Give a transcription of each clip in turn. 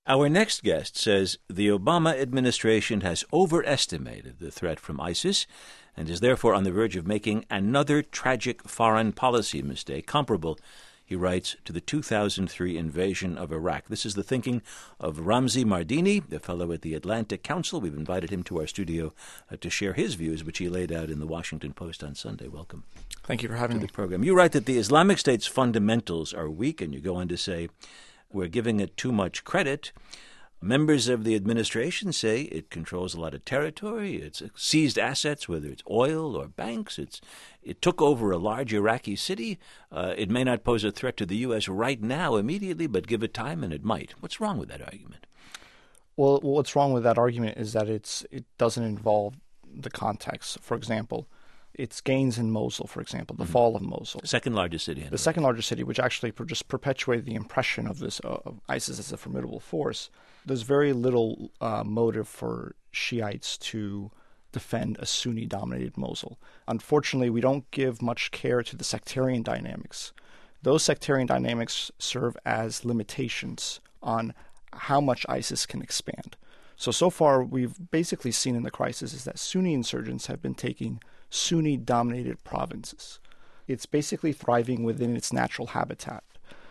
Our next guest says the Obama administration has overestimated the threat from ISIS and is therefore on the verge of making another tragic foreign policy mistake comparable, he writes, to the 2003 invasion of Iraq. This is the thinking of Ramzi Mardini, a fellow at the Atlantic Council. We've invited him to our studio to share his views, which he laid out in the Washington Post on Sunday. Welcome. Thank you for having me. The program. You write that the Islamic State's fundamentals are weak, and you go on to say, we're giving it too much credit. Members of the administration say it controls a lot of territory. It's seized assets, whether it's oil or banks. It took over a large Iraqi city. It may not pose a threat to the U.S. right now immediately, but give it time and it might. What's wrong with that argument? Well, what's wrong with that argument is that it doesn't involve the context. For example, its gains in Mosul, for example, the fall of Mosul. The second largest city. The second largest city, which actually just perpetuated the impression of this of ISIS as a formidable force. There's very little motive for Shiites to defend a Sunni-dominated Mosul. Unfortunately, we don't give much care to the sectarian dynamics. Those sectarian dynamics serve as limitations on how much ISIS can expand. So far, we've basically seen in the crisis is that Sunni insurgents have been taking Sunni-dominated provinces. It's basically thriving within its natural habitat.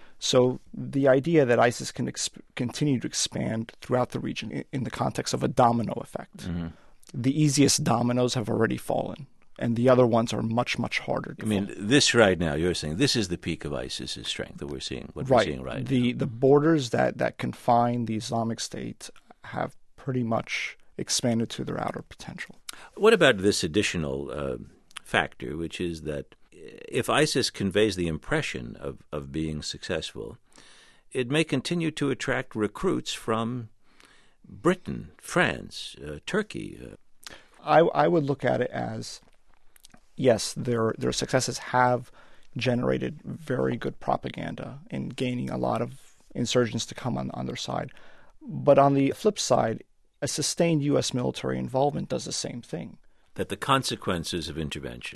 So the idea that ISIS can continue to expand throughout the region in the context of a domino effect. Mm-hmm. The easiest dominoes have already fallen, and the other ones are much, much harder to fall. This right now, you're saying this is the peak of ISIS's strength that we're seeing, we're seeing right now. The borders that confine the Islamic State have pretty much expanded to their outer potential. What about this additional factor, which is that if ISIS conveys the impression of being successful, it may continue to attract recruits from Britain, France, Turkey? I would look at it as, yes, their successes have generated very good propaganda in gaining a lot of insurgents to come on their side. But on the flip side, a sustained U.S. military involvement does the same thing. That the consequences of intervention,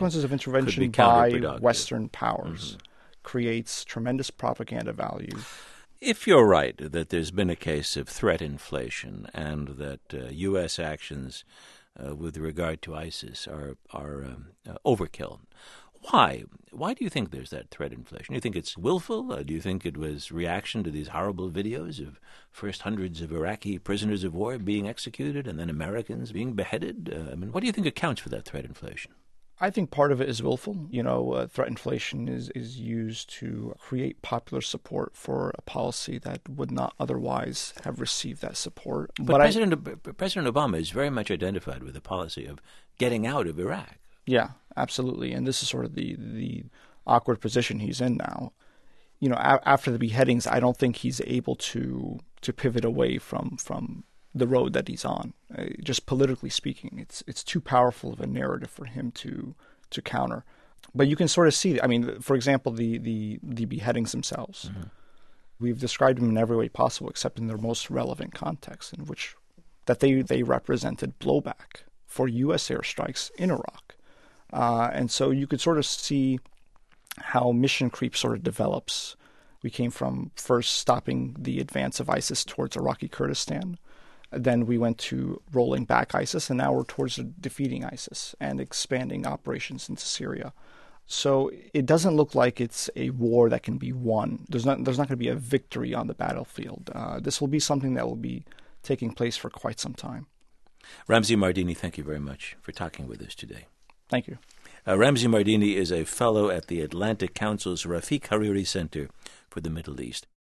by Western powers creates tremendous propaganda value. If you're right that there's been a case of threat inflation and that U.S. actions with regard to ISIS are overkill, why? Why do you think there's that threat inflation? Do you think it's willful? Do you think it was reaction to these horrible videos of first hundreds of Iraqi prisoners of war being executed and then Americans being beheaded? What do you think accounts for that threat inflation? I think part of it is willful. Threat inflation is used to create popular support for a policy that would not otherwise have received that support. But President Obama is very much identified with the policy of getting out of Iraq. Yeah, absolutely. And this is sort of the awkward position he's in now. After the beheadings, I don't think he's able to pivot away from the road that he's on. Just politically speaking, it's too powerful of a narrative for him to counter. But you can sort of see, for example, the beheadings themselves. Mm-hmm. We've described them in every way possible except in their most relevant context, in which that they represented blowback for U.S. airstrikes in Iraq. And so you could sort of see how mission creep sort of develops. We came from first stopping the advance of ISIS towards Iraqi Kurdistan. Then we went to rolling back ISIS, and now we're towards defeating ISIS and expanding operations into Syria. So it doesn't look like it's a war that can be won. There's not going to be a victory on the battlefield. This will be something that will be taking place for quite some time. Ramzi Mardini, thank you very much for talking with us today. Thank you. Ramzi Mardini is a fellow at the Atlantic Council's Rafiq Hariri Center for the Middle East.